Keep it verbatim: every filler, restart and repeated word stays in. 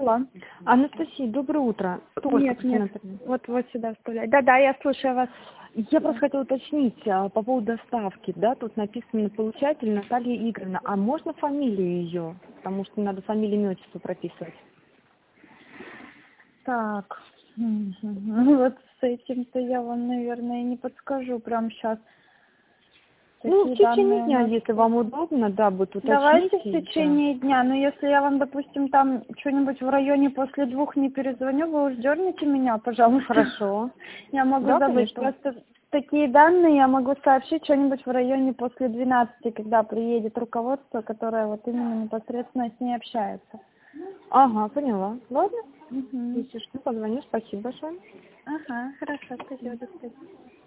Алло. Анастасия, доброе утро. Только Нет, нет, Анатольевна. вот, вот сюда вставлять. Да-да, я слушаю вас. Я просто хотела уточнить а, по поводу доставки, да, тут написано получатель Наталья Игоревна, а можно фамилию ее? Потому что надо фамилию, имя, отчество прописывать. Так, мгм. Ну вот с этим-то я вам, наверное, не подскажу прямо сейчас. Ну, в Такие течение данные у дня, нас... если вам удобно, да, будет Давайте в уточните. Да. течение дня, но если я вам, допустим, там что-нибудь в районе после двух не перезвоню, вы уж дерните меня, пожалуйста. Хорошо. Я могу Да, забыть. конечно. Просто такие данные я могу сообщить что-нибудь в районе после двенадцати, когда приедет руководство, которое вот именно непосредственно с ней общается. Ага, поняла. Ладно. Угу. Если что, позвоню. Спасибо большое. Ага, хорошо, спасибо, до свидания.